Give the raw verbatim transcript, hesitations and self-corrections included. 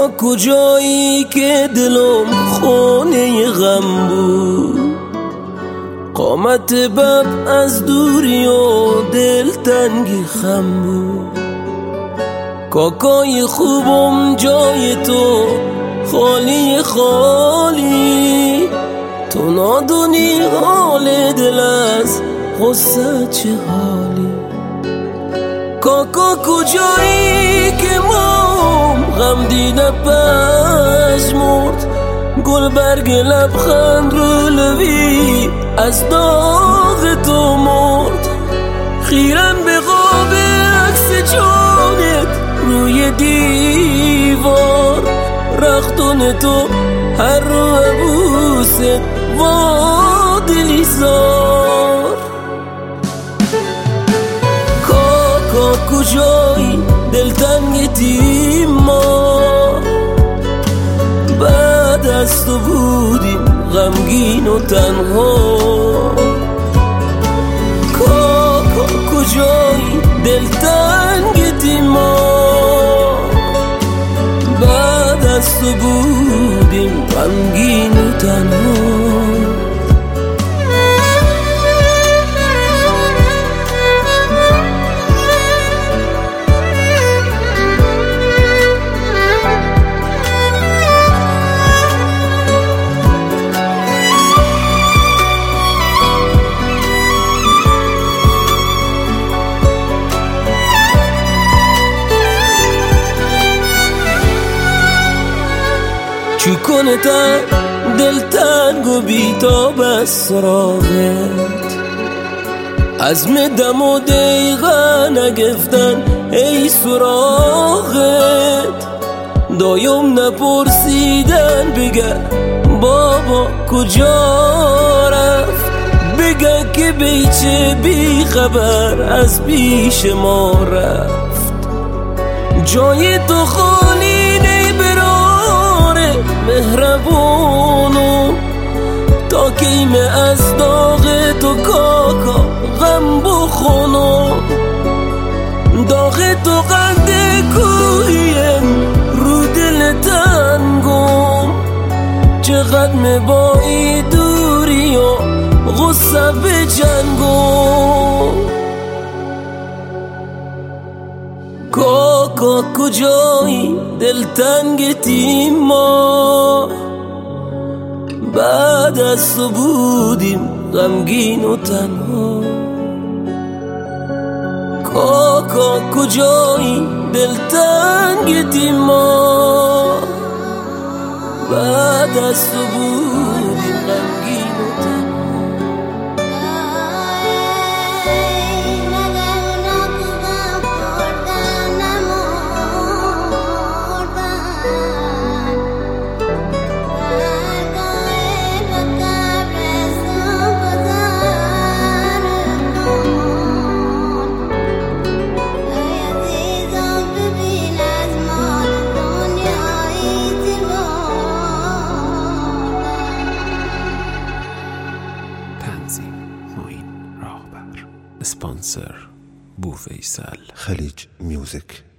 کاکا کجایی که دلم خونه غم بود، قامت بب از دوری و دل تنگی خم بود. کاکای خوبم جای تو خالی خالی، تو نادونی حال دل از غصه چه حالی. کاکا کجایی که مام غم دیده پشمرد، گل برگ لبخند رو لبی از داغ تو مرد. خیرم به قاب عکس جانت روی دیوار، رختون تو هر رو عبوست وا دلی زار. کاکا کجایی دلتنگتی ما، بعد از تو بودیم غمگین و تنها. کاکا کجایی دلتنگتی ما، بعد از تو بودیم غمگین و تنها. چی کنه تا دلتنگ و بیتاب از سراغت، عزم دم و دقیقه نگفتن ای سراغت. دایم نپرسیدن بگه بابا کجا رفت، بگه که بیچه بی خبر از پیش ما رفت. جای تو خالی مهربونو، تا کیم از داغ تو کاکا غم بخونو. داغ تو قد کوهیم رو دل تنگم، چقدر میبایی دوری و غصه به جنگم. کاکا کجایی دلتنگتی ما، بعد از تو بودیم غمگین و تنها. کاکا کجایی دلتنگتی ما، بعد از تو بودیم غمگین و تنها. اسپانسر بوفیسل خلیج میوزیک.